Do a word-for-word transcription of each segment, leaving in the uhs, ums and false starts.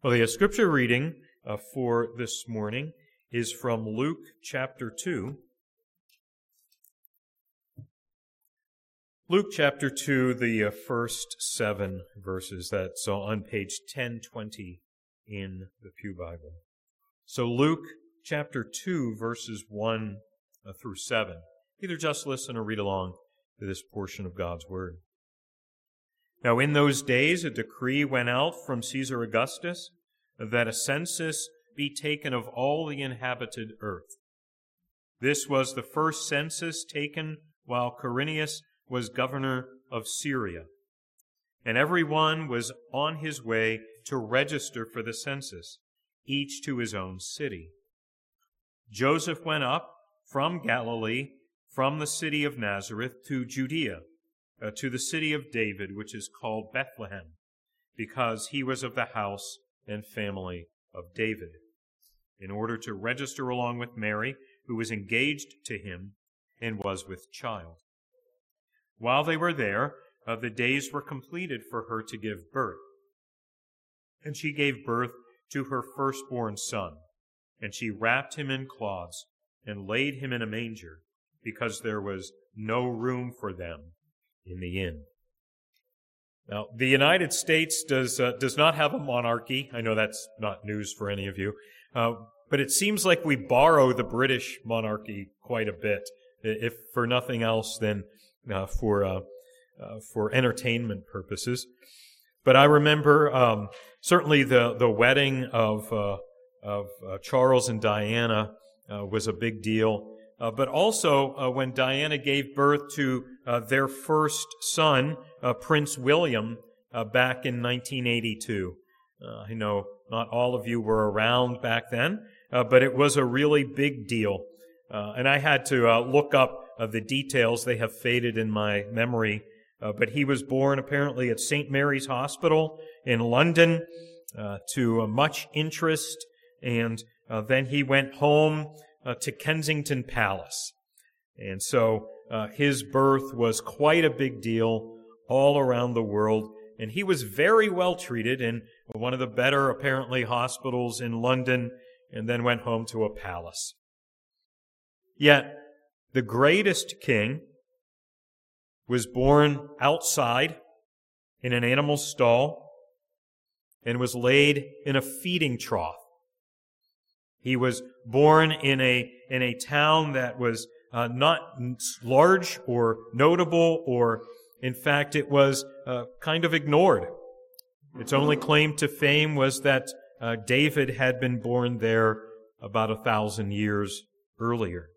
Well, the scripture reading uh, for this morning is from Luke chapter two. Luke chapter two, the uh, first seven verses. That's on page ten twenty in the Pew Bible. So Luke chapter two, verses one uh, through seven. Either just listen or read along to this portion of God's Word. Now in those days a decree went out from Caesar Augustus that a census be taken of all the inhabited earth. This was the first census taken while Quirinius was governor of Syria, and everyone was on his way to register for the census, each to his own city. Joseph went up from Galilee, from the city of Nazareth to Judea, uh, to the city of David, which is called Bethlehem, because he was of the house and family of David, in order to register along with Mary, who was engaged to him and was with child. While they were there, uh, the days were completed for her to give birth. And she gave birth to her firstborn son, and she wrapped him in cloths and laid him in a manger, because there was no room for them in the inn. Now, the United States does uh, does not have a monarchy. I know that's not news for any of you, uh, but it seems like we borrow the British monarchy quite a bit, if for nothing else than uh, for uh, uh, for entertainment purposes. But I remember um, certainly the the wedding of uh, of uh, Charles and Diana uh, was a big deal. Uh, but also uh, when Diana gave birth to uh, their first son, uh, Prince William, uh, back in nineteen eighty-two. Uh, I know not all of you were around back then, uh, but it was a really big deal. Uh, and I had to uh, look up uh, the details. They have faded in my memory. Uh, but he was born apparently at Saint Mary's Hospital in London uh, to uh, much interest. And uh, then he went home Uh, to Kensington Palace. And so uh, his birth was quite a big deal all around the world. And he was very well treated in one of the better, apparently, hospitals in London, and then went home to a palace. Yet, the greatest king was born outside in an animal stall and was laid in a feeding trough. He was born in a in a town that was uh, not large or notable, or in fact it was uh, kind of ignored. Its only claim to fame was that uh, David had been born there about a thousand years earlier.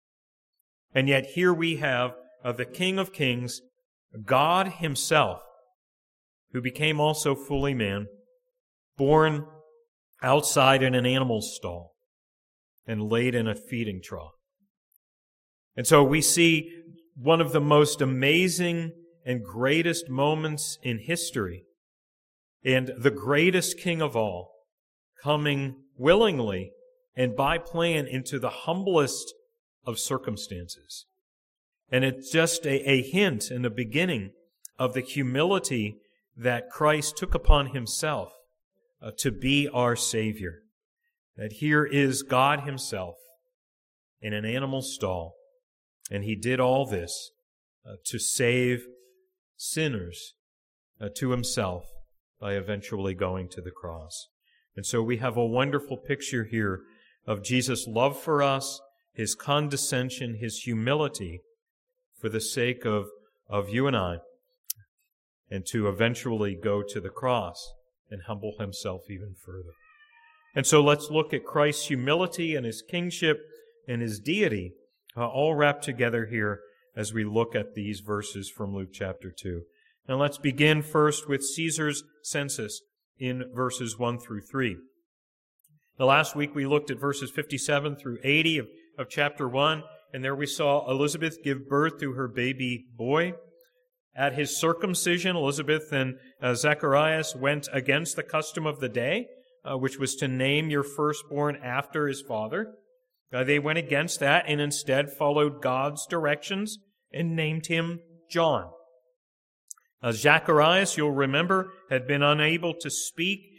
And yet here we have uh, the King of Kings, God Himself, who became also fully man, born outside in an animal stall and laid in a feeding trough. And so we see one of the most amazing and greatest moments in history, and the greatest king of all, coming willingly and by plan into the humblest of circumstances. And it's just a, a hint and a beginning of the humility that Christ took upon Himself uh, to be our Savior. That here is God Himself in an animal stall, and He did all this uh, to save sinners uh, to Himself by eventually going to the cross. And so we have a wonderful picture here of Jesus' love for us, His condescension, His humility for the sake of, of you and I, and to eventually go to the cross and humble Himself even further. And so let's look at Christ's humility and His kingship and His deity, uh, all wrapped together here as we look at these verses from Luke chapter two. Now let's begin first with Caesar's census in verses one through three. Now last week we looked at verses fifty-seven through eighty of, of chapter one, and there we saw Elizabeth give birth to her baby boy. At his circumcision, Elizabeth and uh, Zacharias went against the custom of the day, Uh, which was to name your firstborn after his father. Uh, they went against that and instead followed God's directions and named him John. Uh, Zacharias, you'll remember, had been unable to speak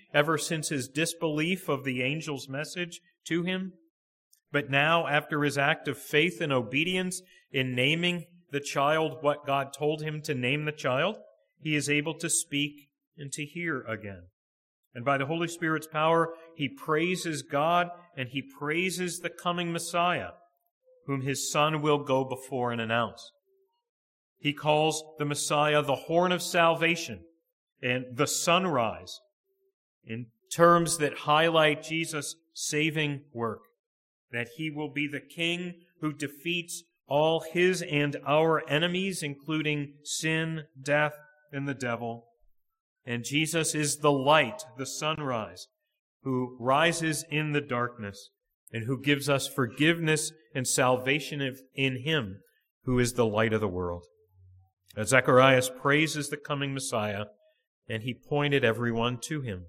ever since his disbelief of the angel's message to him. But now, after his act of faith and obedience in naming the child what God told him to name the child, he is able to speak and to hear again. And by the Holy Spirit's power, he praises God and he praises the coming Messiah, whom his Son will go before and announce. He calls the Messiah the horn of salvation and the sunrise, in terms that highlight Jesus' saving work, that he will be the King who defeats all his and our enemies, including sin, death, and the devil. And Jesus is the light, the sunrise, who rises in the darkness and who gives us forgiveness and salvation in him, who is the light of the world. As Zacharias praises the coming Messiah, and he pointed everyone to him.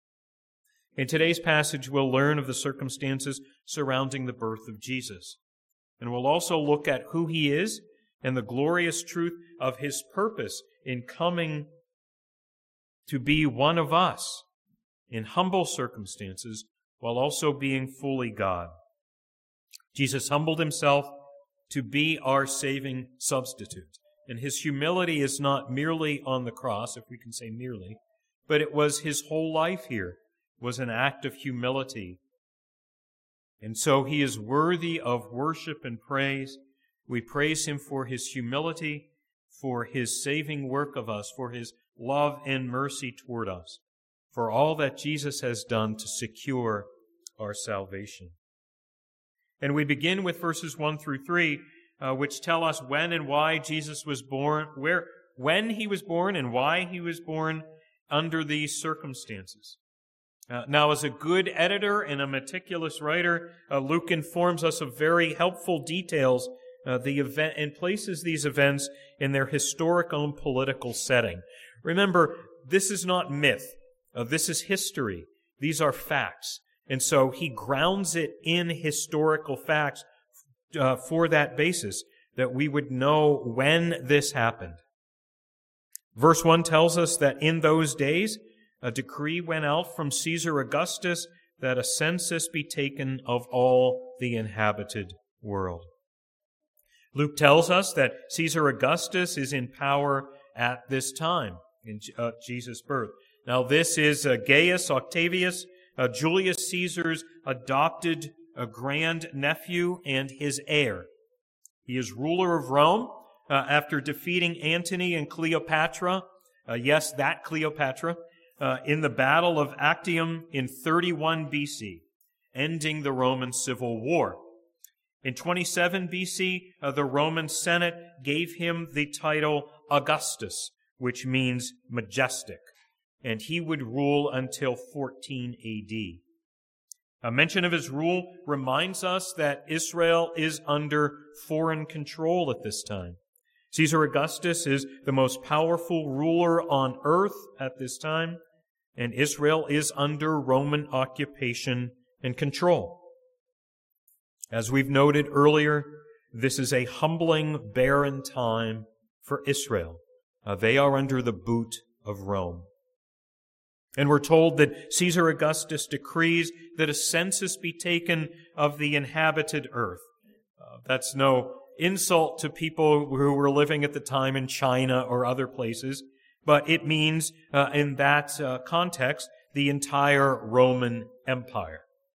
In today's passage, we'll learn of the circumstances surrounding the birth of Jesus. And we'll also look at who he is and the glorious truth of his purpose in coming to be one of us in humble circumstances while also being fully God. Jesus humbled himself to be our saving substitute. And his humility is not merely on the cross, if we can say merely, but it was his whole life here was an act of humility. And so he is worthy of worship and praise. We praise him for his humility, for his saving work of us, for his love and mercy toward us, for all that Jesus has done to secure our salvation. And we begin with verses one through three, uh, which tell us when and why Jesus was born, where, when he was born and why he was born under these circumstances. Uh, now, as a good editor and a meticulous writer, uh, Luke informs us of very helpful details uh, the event and places these events in their historical and political setting. Remember, this is not myth. Uh, this is history. These are facts. And so he grounds it in historical facts uh, for that basis, that we would know when this happened. Verse one tells us that in those days, a decree went out from Caesar Augustus that a census be taken of all the inhabited world. Luke tells us that Caesar Augustus is in power at this time in uh, Jesus' birth. Now this is uh, Gaius Octavius, uh, Julius Caesar's adopted uh, grand-nephew and his heir. He is ruler of Rome uh, after defeating Antony and Cleopatra, uh, yes, that Cleopatra, Uh, in the Battle of Actium in thirty-one B C, ending the Roman Civil War. In twenty-seven B C, uh, the Roman Senate gave him the title Augustus, which means majestic, and he would rule until fourteen A D. A mention of his rule reminds us that Israel is under foreign control at this time. Caesar Augustus is the most powerful ruler on earth at this time, and Israel is under Roman occupation and control. As we've noted earlier, this is a humbling, barren time for Israel. Uh, they are under the boot of Rome. And we're told that Caesar Augustus decrees that a census be taken of the inhabited earth. Uh, that's no insult to people who were living at the time in China or other places, but it means, uh, in that uh, context, the entire Roman Empire.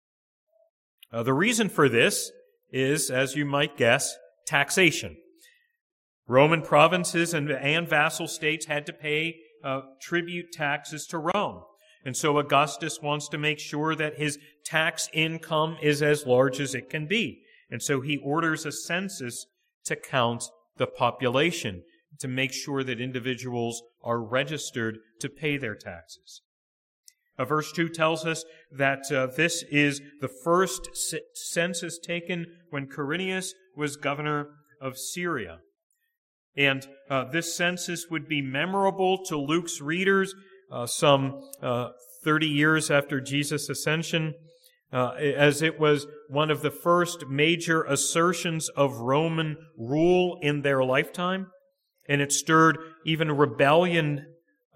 Uh, the reason for this is, as you might guess, taxation. Roman provinces and, and vassal states had to pay uh, tribute taxes to Rome. And so Augustus wants to make sure that his tax income is as large as it can be. And so he orders a census to count the population, to make sure that individuals are registered to pay their taxes. Uh, verse two tells us that uh, this is the first c- census taken when Quirinius was governor of Syria. And uh, this census would be memorable to Luke's readers uh, some uh, thirty years after Jesus' ascension, Uh, as it was one of the first major assertions of Roman rule in their lifetime, and it stirred even rebellion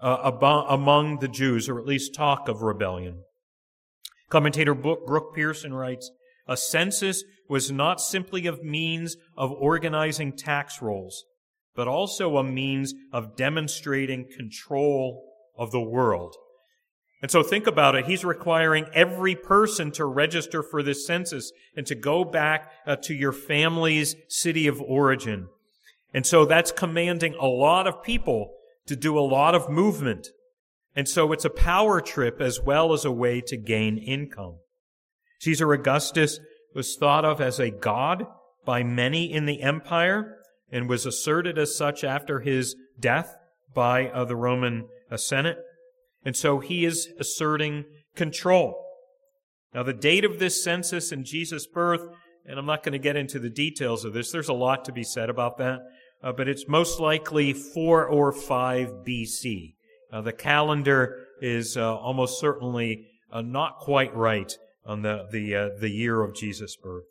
uh, abo- among the Jews, or at least talk of rebellion. Commentator Brooke Pearson writes, "A census was not simply a means of organizing tax rolls, but also a means of demonstrating control of the world." And so think about it. He's requiring every person to register for this census and to go back uh, to your family's city of origin. And so that's commanding a lot of people to do a lot of movement. And so it's a power trip as well as a way to gain income. Caesar Augustus was thought of as a god by many in the empire and was asserted as such after his death by uh, the Roman uh, Senate. And so he is asserting control. Now, the date of this census and Jesus' birth, and I'm not going to get into the details of this, there's a lot to be said about that, uh, but it's most likely four or five B C. Uh, the calendar is uh, almost certainly uh, not quite right on the the, uh, the year of Jesus' birth.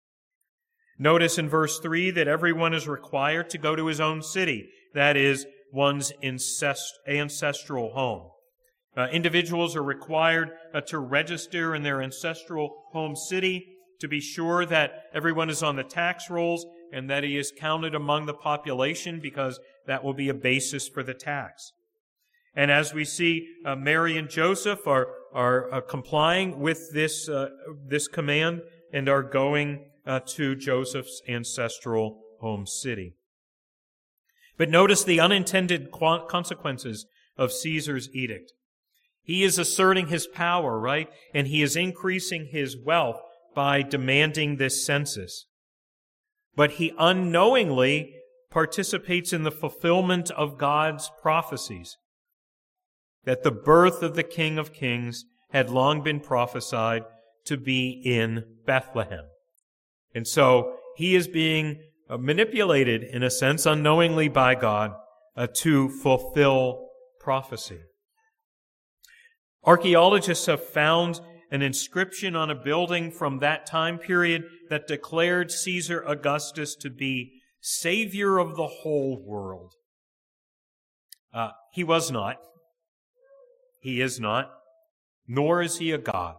Notice in verse three that everyone is required to go to his own city, that is, one's incest- ancestral home. Uh, individuals are required uh, to register in their ancestral home city to be sure that everyone is on the tax rolls and that he is counted among the population, because that will be a basis for the tax. And as we see, uh, Mary and Joseph are are uh, complying with this uh, this command and are going uh, to Joseph's ancestral home city. But notice the unintended consequences of Caesar's edict. He is asserting his power, right? And he is increasing his wealth by demanding this census. But he unknowingly participates in the fulfillment of God's prophecies, that the birth of the King of Kings had long been prophesied to be in Bethlehem. And so he is being uh, manipulated, in a sense, unknowingly by God uh, to fulfill prophecy. Archaeologists have found an inscription on a building from that time period that declared Caesar Augustus to be Savior of the whole world. Uh, he was not. He is not. Nor is he a god.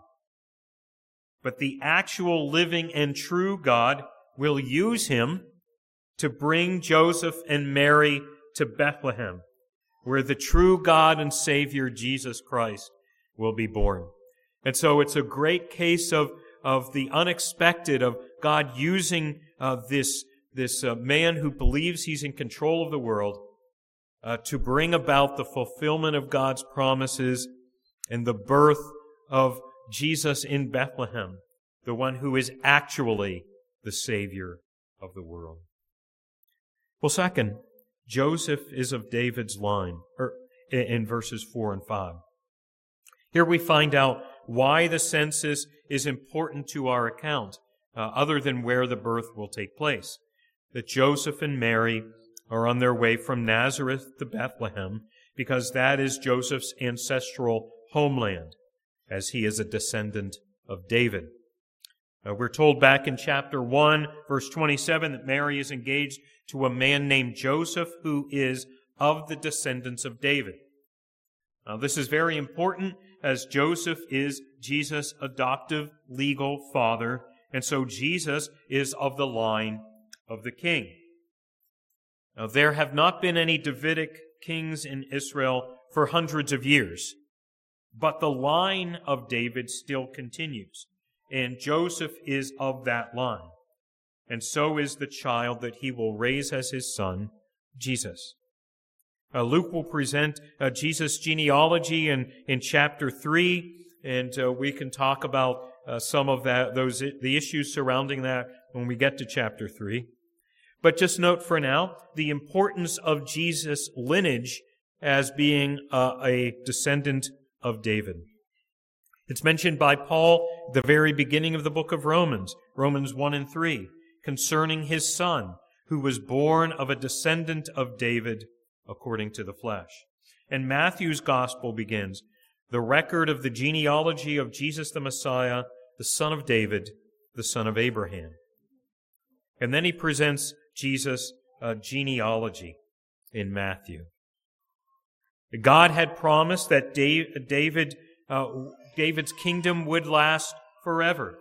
But the actual living and true God will use him to bring Joseph and Mary to Bethlehem, where the true God and Savior, Jesus Christ, will be born. And so it's a great case of, of the unexpected, of God using uh, this, this uh, man who believes he's in control of the world uh, to bring about the fulfillment of God's promises and the birth of Jesus in Bethlehem, the one who is actually the Savior of the world. Well, second, Joseph is of David's line, or in verses four and five. Here we find out why the census is important to our account, uh, other than where the birth will take place. That Joseph and Mary are on their way from Nazareth to Bethlehem, because that is Joseph's ancestral homeland, as he is a descendant of David. Uh, we're told back in chapter one, verse twenty-seven, that Mary is engaged to a man named Joseph, who is of the descendants of David. Now, this is very important, as Joseph is Jesus' adoptive legal father, and so Jesus is of the line of the king. Now, there have not been any Davidic kings in Israel for hundreds of years, but the line of David still continues, and Joseph is of that line, and so is the child that he will raise as his son, Jesus. Uh, Luke will present uh, Jesus' genealogy in, in chapter three, and uh, we can talk about uh, some of that, those the issues surrounding that when we get to chapter three. But just note for now the importance of Jesus' lineage as being uh, a descendant of David. It's mentioned by Paul at the very beginning of the book of Romans, Romans one and three, concerning his son, who was born of a descendant of David according to the flesh. And Matthew's gospel begins, the record of the genealogy of Jesus the Messiah, the son of David, the son of Abraham. And then he presents Jesus' uh, genealogy in Matthew. God had promised that David, uh, David's kingdom would last forever.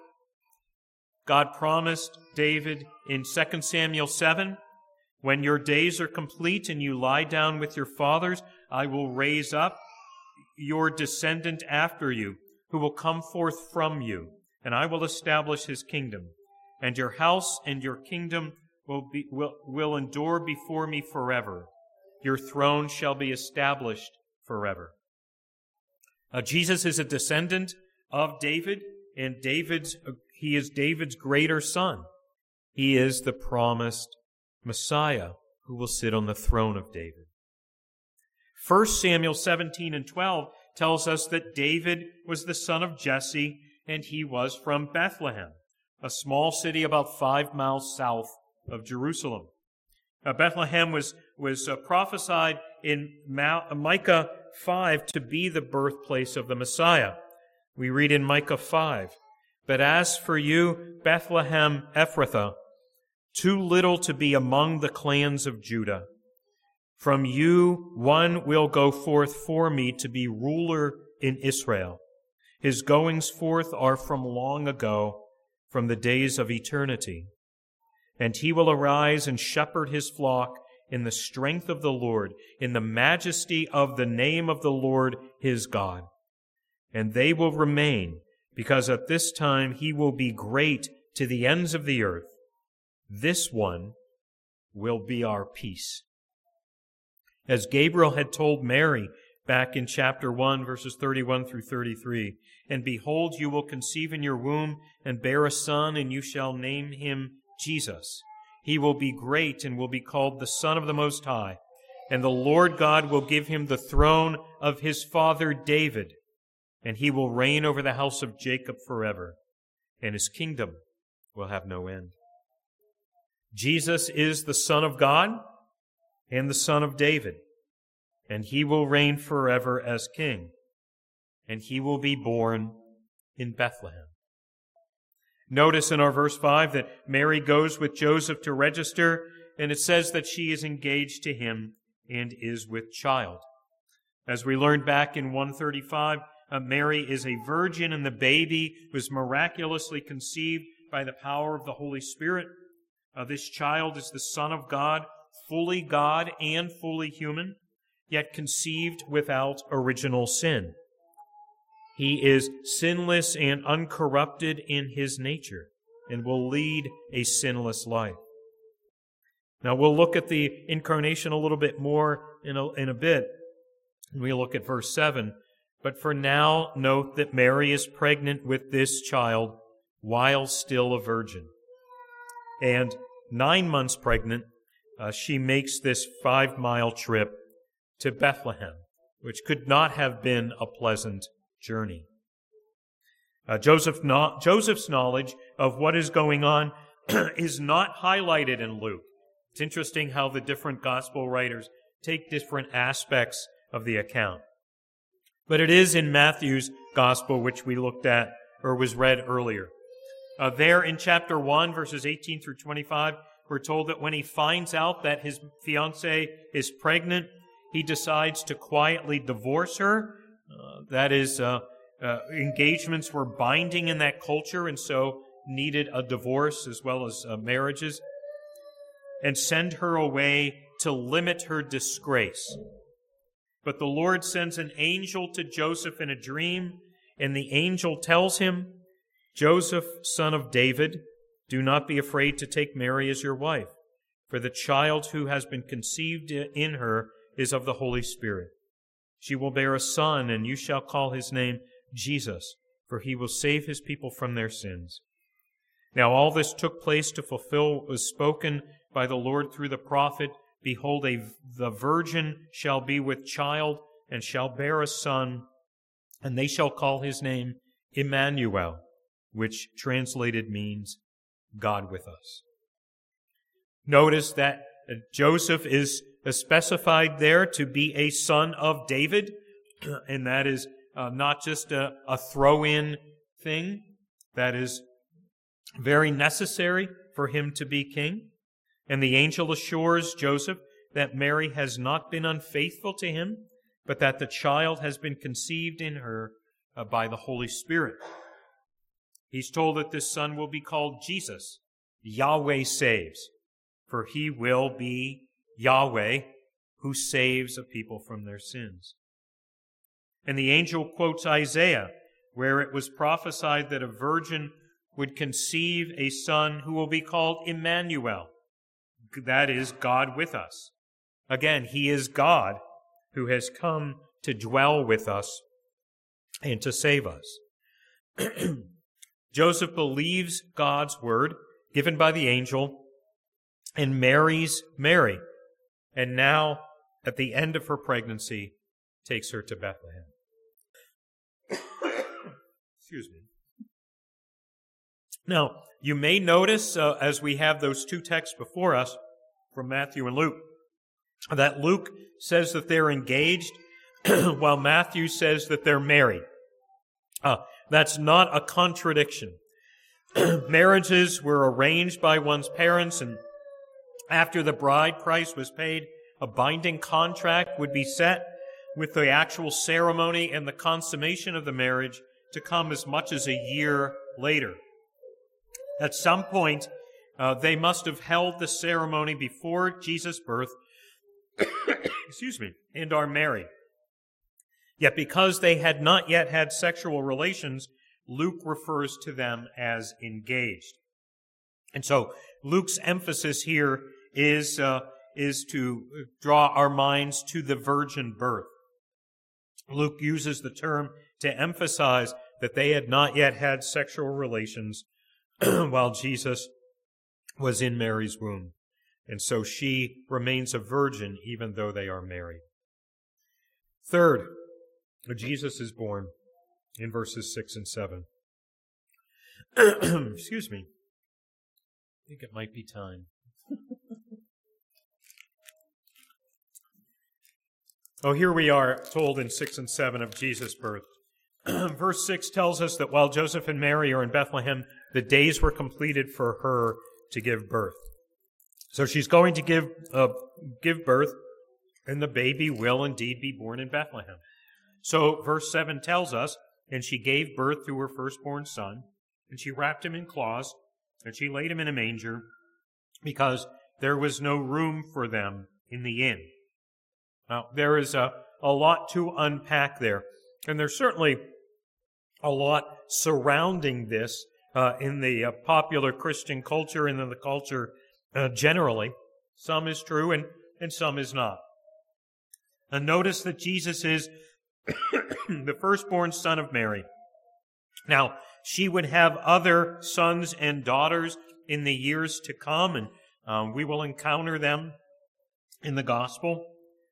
God promised David in Second Samuel seven, when your days are complete and you lie down with your fathers, I will raise up your descendant after you, who will come forth from you, and I will establish his kingdom. And your house and your kingdom will be, will, will endure before me forever. Your throne shall be established forever. Uh, Jesus is a descendant of David, and David's he is David's greater son. He is the promised Messiah who will sit on the throne of David. First Samuel seventeen and twelve tells us that David was the son of Jesse, and he was from Bethlehem, a small city about five miles south of Jerusalem. Uh, Bethlehem was, was uh, prophesied in Ma- Micah five to be the birthplace of the Messiah. We read in Micah five, "But as for you, Bethlehem Ephrathah, too little to be among the clans of Judah, from you one will go forth for me to be ruler in Israel. His goings forth are from long ago, from the days of eternity. And he will arise and shepherd his flock in the strength of the Lord, in the majesty of the name of the Lord his God. And they will remain, because at this time he will be great to the ends of the earth. This one will be our peace." As Gabriel had told Mary back in chapter one, verses thirty-one through thirty-three, "And behold, you will conceive in your womb and bear a son, and you shall name him Jesus. He will be great and will be called the Son of the Most High. And the Lord God will give him the throne of his father David, and he will reign over the house of Jacob forever, and his kingdom will have no end." Jesus is the Son of God and the Son of David, and he will reign forever as king, and he will be born in Bethlehem. Notice in our verse five that Mary goes with Joseph to register, and it says that she is engaged to him and is with child. As we learned back in one thirty-five, uh, Mary is a virgin, and the baby was miraculously conceived by the power of the Holy Spirit. Uh, this child is the Son of God, fully God and fully human, yet conceived without original sin. He is sinless and uncorrupted in his nature and will lead a sinless life. Now we'll look at the incarnation a little bit more in a, in a bit. We look at verse seven. But for now, note that Mary is pregnant with this child while still a virgin. And nine months pregnant, uh, she makes this five-mile trip to Bethlehem, which could not have been a pleasant journey. Uh, Joseph no- Joseph's knowledge of what is going on is not highlighted in Luke. It's interesting how the different gospel writers take different aspects of the account. But it is in Matthew's gospel, which we looked at or was read earlier. Uh, there in chapter one, verses eighteen through twenty-five, we're told that when he finds out that his fiancée is pregnant, he decides to quietly divorce her. Uh, that is, uh, uh, engagements were binding in that culture, and so needed a divorce as well as uh, marriages, and send her away to limit her disgrace. But the Lord sends an angel to Joseph in a dream, and the angel tells him, "Joseph, son of David, do not be afraid to take Mary as your wife, for the child who has been conceived in her is of the Holy Spirit. She will bear a son, and you shall call his name Jesus, for he will save his people from their sins." Now all this took place to fulfill what was spoken by the Lord through the prophet. "Behold, a, the virgin shall be with child, and shall bear a son, and they shall call his name Emmanuel," which translated means God with us. Notice that Joseph is specified there to be a son of David, and that is uh, not just a, a throw-in thing. That is very necessary for him to be king. And the angel assures Joseph that Mary has not been unfaithful to him, but that the child has been conceived in her uh, by the Holy Spirit. He's told that this son will be called Jesus, Yahweh saves, for he will be Yahweh who saves a people from their sins. And the angel quotes Isaiah, where it was prophesied that a virgin would conceive a son who will be called Emmanuel. That is, God with us. Again, he is God who has come to dwell with us and to save us. Joseph believes God's word given by the angel and marries Mary, and now, at the end of her pregnancy, takes her to Bethlehem. Excuse me. Now, you may notice, uh, as we have those two texts before us from Matthew and Luke, that Luke says that they're engaged, while Matthew says that they're married. Uh, that's not a contradiction. Marriages were arranged by one's parents, and after the bride price was paid, a binding contract would be set with the actual ceremony and the consummation of the marriage to come as much as a year later. At some point, uh, they must have held the ceremony before Jesus' birth, excuse me, and are married. Yet because they had not yet had sexual relations, Luke refers to them as engaged. And so Luke's emphasis here is uh, is to draw our minds to the virgin birth. Luke uses the term to emphasize that they had not yet had sexual relations while Jesus was in Mary's womb. And so she remains a virgin even though they are married. Third, Jesus is born in verses six and seven. Excuse me. I think it might be time. Oh, here we are told in six and seven of Jesus' birth. Verse six tells us that while Joseph and Mary are in Bethlehem, the days were completed for her to give birth. So she's going to give uh, give birth, and the baby will indeed be born in Bethlehem. So verse seven tells us, and she gave birth to her firstborn son, and she wrapped him in cloths, and she laid him in a manger, because there was no room for them in the inn. Now, there is a, a lot to unpack there, and there's certainly a lot surrounding this uh, in the uh, popular Christian culture and in the culture uh, generally. Some is true and, and some is not. And notice that Jesus is the firstborn son of Mary. Now, she would have other sons and daughters in the years to come, and um, we will encounter them in the gospel.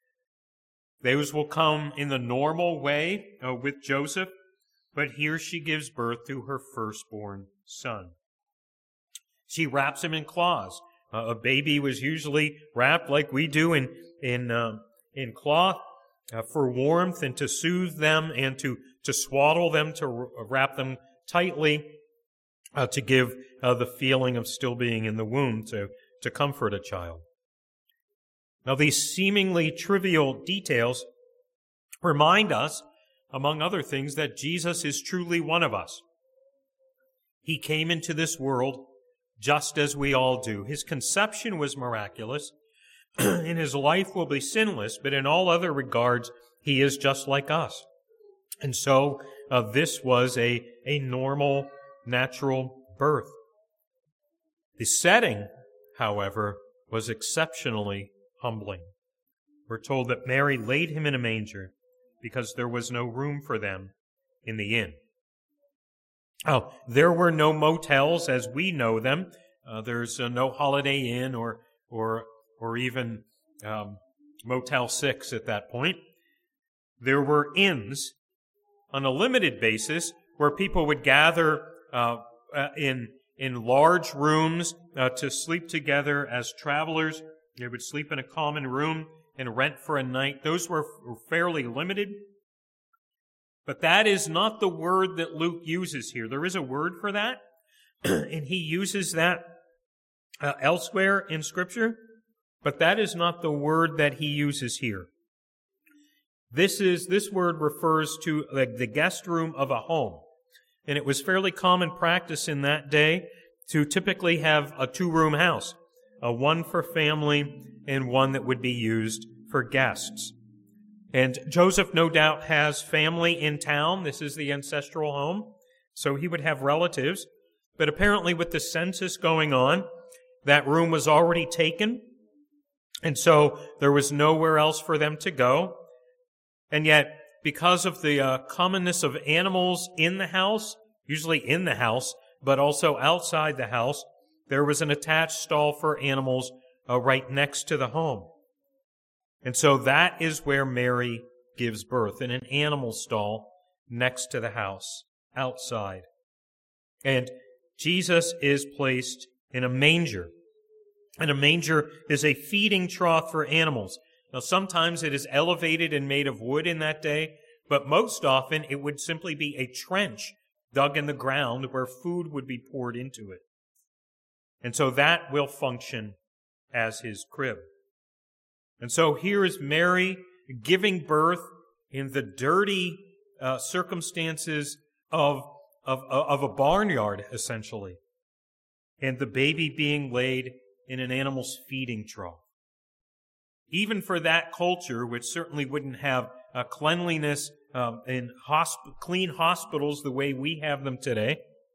Those will come in the normal way uh, with Joseph, but here she gives birth to her firstborn son. She wraps him in cloths. Uh, a baby was usually wrapped like we do in in uh, in cloth uh, for warmth and to soothe them and to to swaddle them, to wrap them tightly, uh, to give uh, the feeling of still being in the womb, to to comfort a child. Now, these seemingly trivial details remind us, among other things, that Jesus is truly one of us. He came into this world just as we all do. His conception was miraculous, and his life will be sinless, but in all other regards, he is just like us. And so, uh, this was a, a normal, natural birth. The setting, however, was exceptionally humbling. We're told that Mary laid him in a manger because there was no room for them in the inn. Oh, there were no motels as we know them. Uh, there's uh, no Holiday Inn or or or even um, Motel six at that point. There were inns on a limited basis where people would gather uh, uh, in in large rooms uh, to sleep together as travelers. They would sleep in a common room and rent for a night. Those were fairly limited. But that is not the word that Luke uses here. There is a word for that, and he uses that uh, elsewhere in Scripture, but that is not the word that he uses here. This is this word refers to the, the guest room of a home. And it was fairly common practice in that day to typically have a two-room house, a one for family and one that would be used for guests. And Joseph no doubt has family in town. This is the ancestral home, so he would have relatives. But apparently with the census going on, that room was already taken, and so there was nowhere else for them to go. And yet, because of the uh, commonness of animals in the house, usually in the house, but also outside the house, there was an attached stall for animals uh, right next to the home. And so that is where Mary gives birth, in an animal stall next to the house, outside. And Jesus is placed in a manger. And a manger is a feeding trough for animals. Now, sometimes it is elevated and made of wood in that day, but most often it would simply be a trench dug in the ground where food would be poured into it. And so that will function as his crib. And so here is Mary giving birth in the dirty uh, circumstances of, of, of a barnyard, essentially, and the baby being laid in an animal's feeding trough. Even for that culture, which certainly wouldn't have uh, cleanliness um, in hosp- clean hospitals the way we have them today,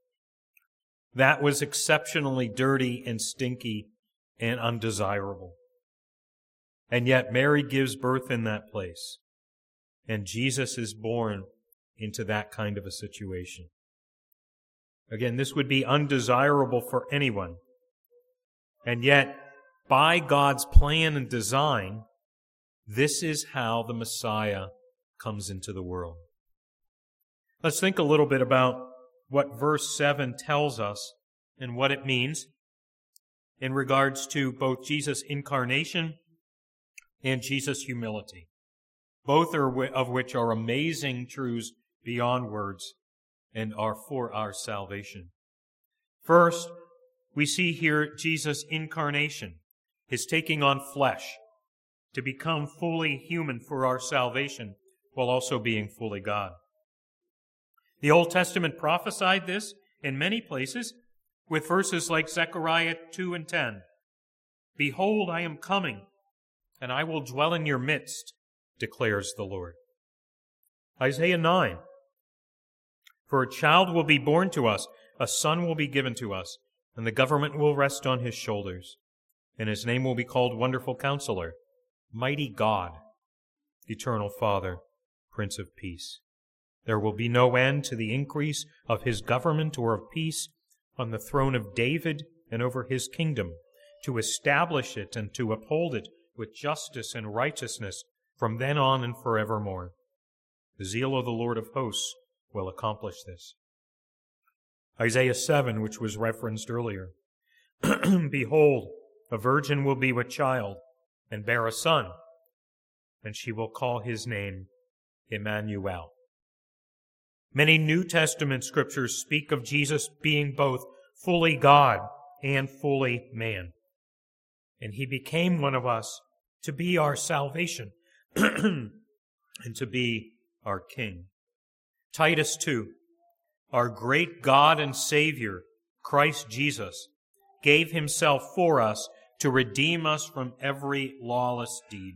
that was exceptionally dirty and stinky and undesirable. And yet Mary gives birth in that place, and Jesus is born into that kind of a situation. Again, this would be undesirable for anyone. And yet, by God's plan and design, this is how the Messiah comes into the world. Let's think a little bit about what verse seven tells us and what it means in regards to both Jesus' incarnation and Jesus' humility, both are, of which are amazing truths beyond words and are for our salvation. First, we see here Jesus' incarnation, his taking on flesh to become fully human for our salvation while also being fully God. The Old Testament prophesied this in many places with verses like Zechariah two and ten. Behold, I am coming, and I will dwell in your midst, declares the Lord. Isaiah nine. For a child will be born to us, a son will be given to us, and the government will rest on his shoulders. And his name will be called Wonderful Counselor, Mighty God, Eternal Father, Prince of Peace. There will be no end to the increase of his government or of peace on the throne of David and over his kingdom, to establish it and to uphold it with justice and righteousness from then on and forevermore. The zeal of the Lord of hosts will accomplish this. Isaiah seven, which was referenced earlier. Behold, a virgin will be with child and bear a son, and she will call his name Emmanuel. Many New Testament scriptures speak of Jesus being both fully God and fully man. And he became one of us to be our salvation and to be our King. Titus two, our great God and Savior, Christ Jesus, gave himself for us to redeem us from every lawless deed.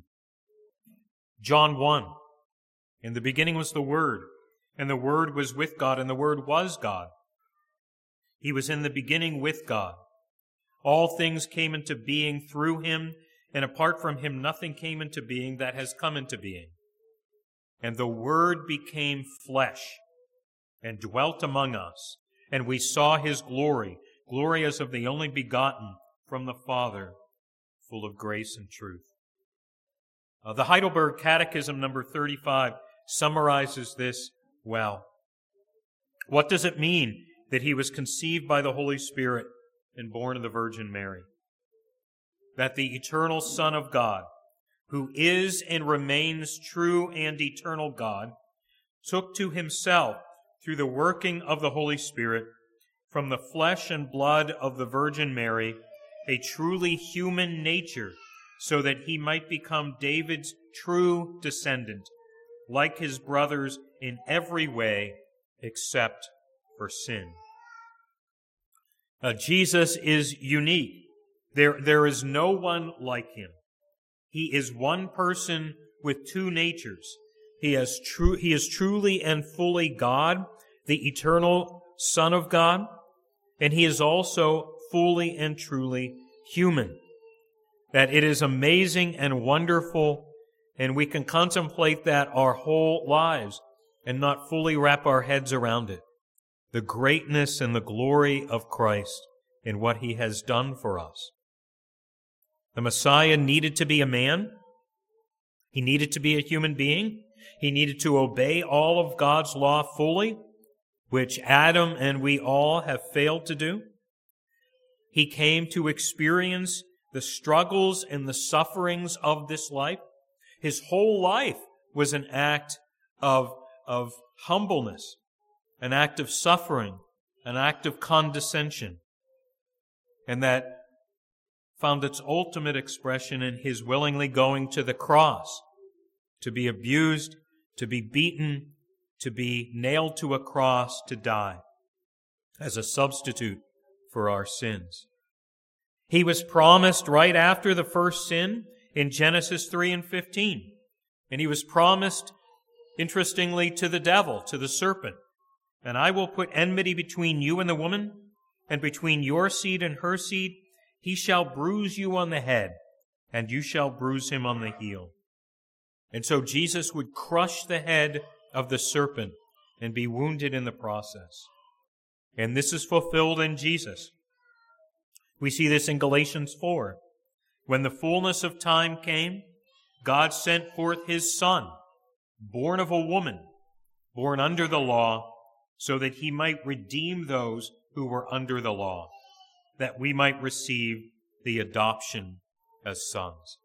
John one, in the beginning was the Word, and the Word was with God, and the Word was God. He was in the beginning with God. All things came into being through him, and apart from him nothing came into being that has come into being. And the Word became flesh and dwelt among us, and we saw his glory, glory as of the only begotten from the Father, full of grace and truth. Uh, the Heidelberg Catechism number thirty-five summarizes this well. What does it mean that he was conceived by the Holy Spirit and born of the Virgin Mary? That the eternal Son of God, who is and remains true and eternal God, took to himself, through the working of the Holy Spirit, from the flesh and blood of the Virgin Mary, a truly human nature, so that he might become David's true descendant, like his brothers in every way except for sin. Uh, Jesus is unique. There, there is no one like him. He is one person with two natures. He is true, he is truly and fully God, the eternal Son of God, and he is also fully and truly human. That it is amazing and wonderful, and we can contemplate that our whole lives and not fully wrap our heads around it. The greatness and the glory of Christ and what he has done for us. The Messiah needed to be a man. He needed to be a human being. He needed to obey all of God's law fully, which Adam and we all have failed to do. He came to experience the struggles and the sufferings of this life. His whole life was an act of, of humbleness, an act of suffering, an act of condescension, and that found its ultimate expression in his willingly going to the cross, to be abused, to be beaten, to be nailed to a cross, to die as a substitute for our sins. He was promised right after the first sin in Genesis three and fifteen. And he was promised, interestingly, to the devil, to the serpent. And I will put enmity between you and the woman, and between your seed and her seed. He shall bruise you on the head, and you shall bruise him on the heel. And so Jesus would crush the head of the serpent and be wounded in the process. And this is fulfilled in Jesus. We see this in Galatians four. When the fullness of time came, God sent forth his Son, born of a woman, born under the law, so that he might redeem those who were under the law, that we might receive the adoption as sons.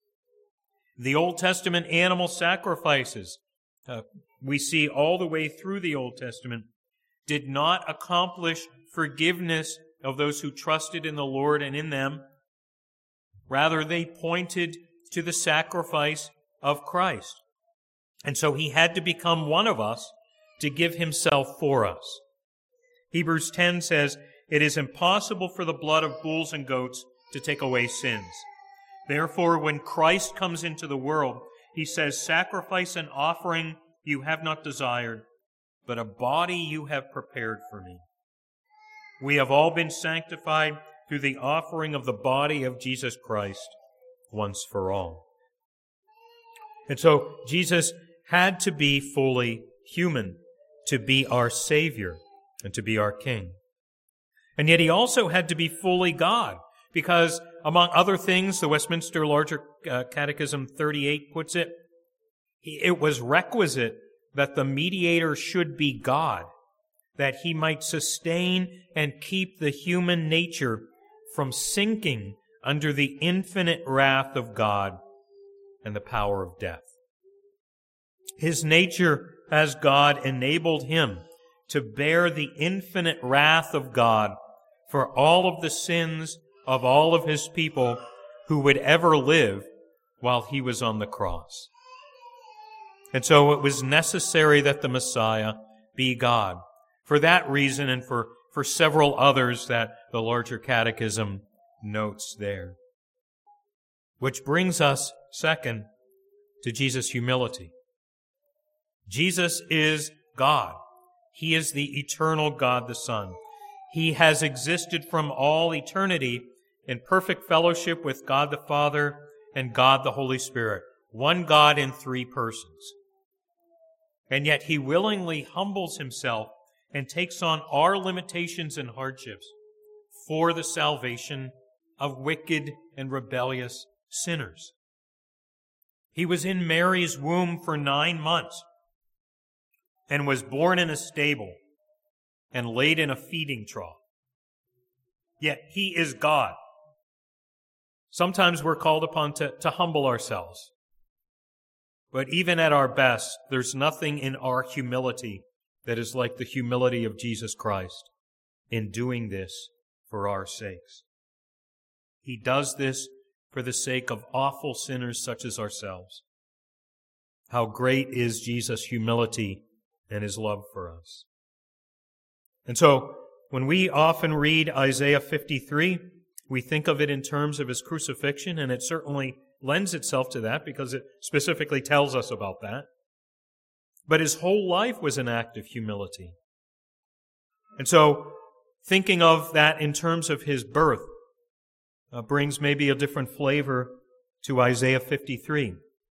The Old Testament animal sacrifices, uh, we see all the way through the Old Testament, did not accomplish forgiveness of those who trusted in the Lord and in them. Rather, they pointed to the sacrifice of Christ. And so he had to become one of us to give himself for us. Hebrews ten says, "It is impossible for the blood of bulls and goats to take away sins. Therefore, when Christ comes into the world, he says, 'Sacrifice and offering you have not desired, but a body you have prepared for me.' We have all been sanctified through the offering of the body of Jesus Christ once for all." And so Jesus had to be fully human to be our Savior and to be our King. And yet he also had to be fully God, because among other things, the Westminster Larger uh, Catechism thirty-eight puts it, it was requisite that the mediator should be God, that he might sustain and keep the human nature from sinking under the infinite wrath of God and the power of death. His nature as God enabled him to bear the infinite wrath of God for all of the sins of all of his people who would ever live while he was on the cross. And so it was necessary that the Messiah be God. For that reason and for, for several others that the Larger Catechism notes there. Which brings us, second, to Jesus' humility. Jesus is God. He is the eternal God the Son. He has existed from all eternity in perfect fellowship with God the Father and God the Holy Spirit, one God in three persons. And yet he willingly humbles himself and takes on our limitations and hardships for the salvation of wicked and rebellious sinners. He was in Mary's womb for nine months and was born in a stable and laid in a feeding trough. Yet he is God. Sometimes we're called upon to, to humble ourselves. But even at our best, there's nothing in our humility that is like the humility of Jesus Christ in doing this for our sakes. He does this for the sake of awful sinners such as ourselves. how great is Jesus' humility and his love for us. And so, when we often read Isaiah fifty-three, we think of it in terms of his crucifixion, and it certainly lends itself to that because it specifically tells us about that. But his whole life was an act of humility. And so, thinking of that in terms of his birth uh, brings maybe a different flavor to Isaiah fifty-three.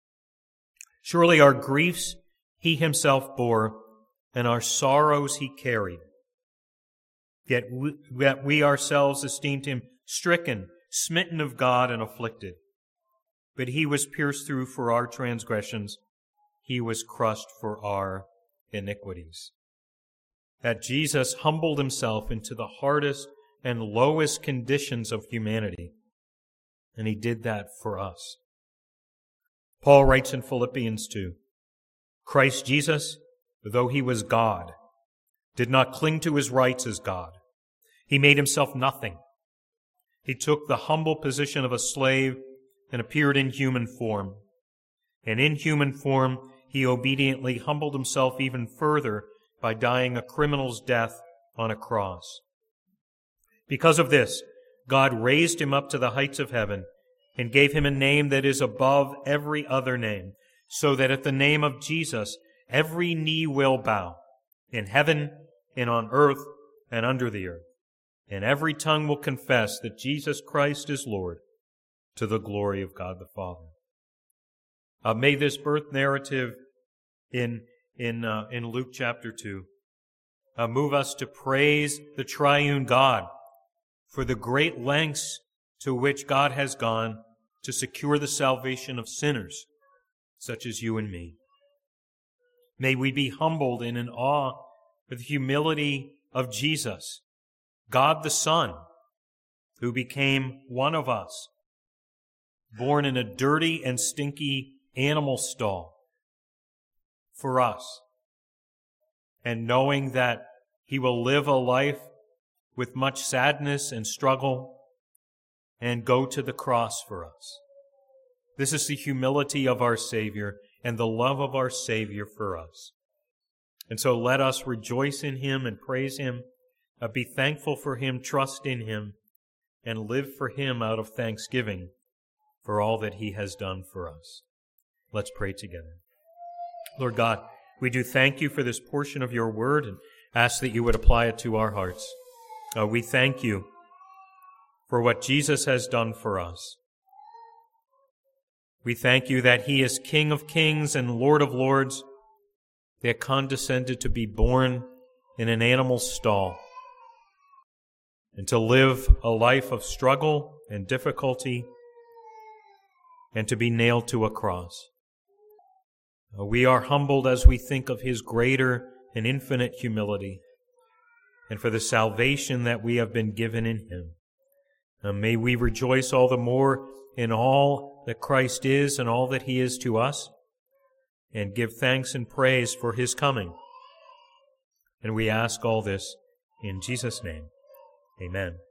Surely our griefs he himself bore, and our sorrows he carried. Yet we, yet we ourselves esteemed him stricken, smitten of God, and afflicted. But he was pierced through for our transgressions. He was crushed for our iniquities. That Jesus humbled himself into the hardest and lowest conditions of humanity. And he did that for us. Paul writes in Philippians two, Christ Jesus, though he was God, did not cling to his rights as God. He made himself nothing. He took the humble position of a slave and appeared in human form. And in human form, he obediently humbled himself even further by dying a criminal's death on a cross. Because of this, God raised him up to the heights of heaven and gave him a name that is above every other name, so that at the name of Jesus every knee will bow, in heaven and on earth and under the earth, and every tongue will confess that Jesus Christ is Lord, to the glory of God the Father. Uh, may this birth narrative in in uh, in Luke chapter two uh, move us to praise the triune God for the great lengths to which God has gone to secure the salvation of sinners, such as you and me. May we be humbled and in awe for the humility of Jesus, God the Son, who became one of us, born in a dirty and stinky animal stall for us, and knowing that he will live a life with much sadness and struggle and go to the cross for us. This is the humility of our Savior and the love of our Savior for us. And so let us rejoice in him and praise him, uh, be thankful for him, trust in him, and live for him out of thanksgiving for all that he has done for us. Let's pray together. Lord God, we do thank you for this portion of your word and ask that you would apply it to our hearts. Uh, we thank you for what Jesus has done for us. We thank you that he is King of kings and Lord of lords, that condescended to be born in an animal stall and to live a life of struggle and difficulty and to be nailed to a cross. We are humbled as we think of his greater and infinite humility and for the salvation that we have been given in him. And may we rejoice all the more in all that Christ is and all that he is to us, and give thanks and praise for his coming. And we ask all this in Jesus' name. Amen.